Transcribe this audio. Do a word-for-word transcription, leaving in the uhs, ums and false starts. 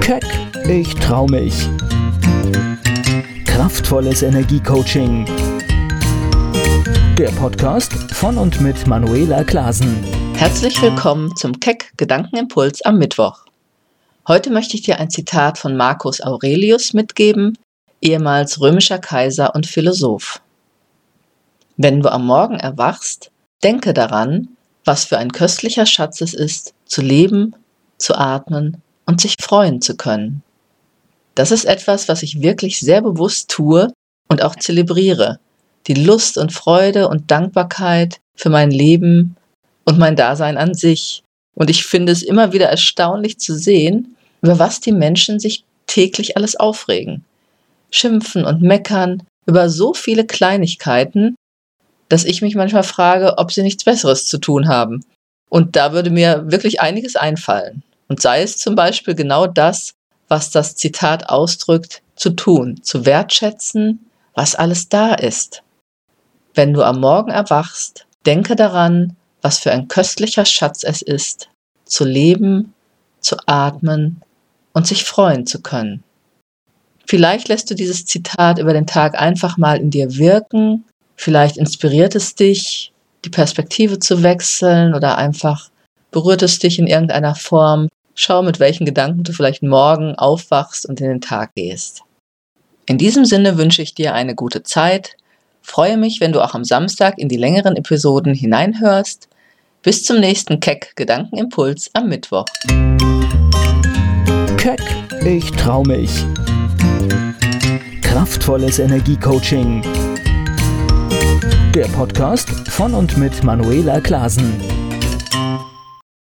Keck, ich trau mich. Kraftvolles Energiecoaching. Der Podcast von und mit Manuela Klasen. Herzlich willkommen zum Keck Gedankenimpuls am Mittwoch. Heute möchte ich dir ein Zitat von Marcus Aurelius mitgeben, ehemals römischer Kaiser und Philosoph. Wenn du am Morgen erwachst, denke daran, was für ein köstlicher Schatz es ist, zu leben, zu atmen und sich freuen zu können. Das ist etwas, was ich wirklich sehr bewusst tue und auch zelebriere. Die Lust und Freude und Dankbarkeit für mein Leben und mein Dasein an sich. Und ich finde es immer wieder erstaunlich zu sehen, über was die Menschen sich täglich alles aufregen. Schimpfen und meckern über so viele Kleinigkeiten, dass ich mich manchmal frage, ob sie nichts Besseres zu tun haben. Und da würde mir wirklich einiges einfallen. Und sei es zum Beispiel genau das, was das Zitat ausdrückt, zu tun, zu wertschätzen, was alles da ist. Wenn du am Morgen erwachst, denke daran, was für ein köstlicher Schatz es ist, zu leben, zu atmen und sich freuen zu können. Vielleicht lässt du dieses Zitat über den Tag einfach mal in dir wirken. Vielleicht inspiriert es dich, die Perspektive zu wechseln oder einfach berührt es dich in irgendeiner Form. Schau, mit welchen Gedanken du vielleicht morgen aufwachst und in den Tag gehst. In diesem Sinne wünsche ich dir eine gute Zeit. Freue mich, wenn du auch am Samstag in die längeren Episoden hineinhörst. Bis zum nächsten Keck Gedankenimpuls am Mittwoch. Keck, ich trau mich. Kraftvolles Energiecoaching. Der Podcast von und mit Manuela Klasen.